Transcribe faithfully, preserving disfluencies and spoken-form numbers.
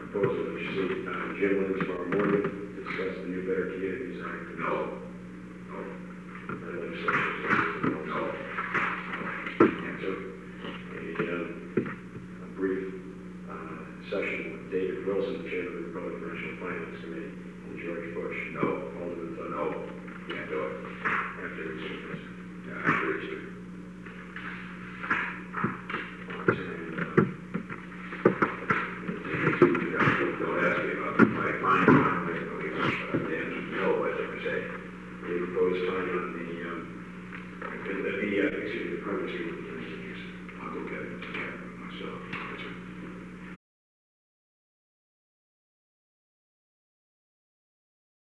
proposal to see uh, Jim Lynn tomorrow morning to discuss the new Better Communities Act. No, no, And legislation. no. So, a, um, a brief uh, session with David Wilson, Chairman of the Republican National Finance Committee, and George Bush. No. Alderman Thun. No, can't do it. After his service. Yeah, I agree with you. And, uh, Don't ask me about my fine, but the answer is no, as I say. the proposed time on the, um, the, the, uh, excuse me, the premise. I'll go get it, yeah, myself.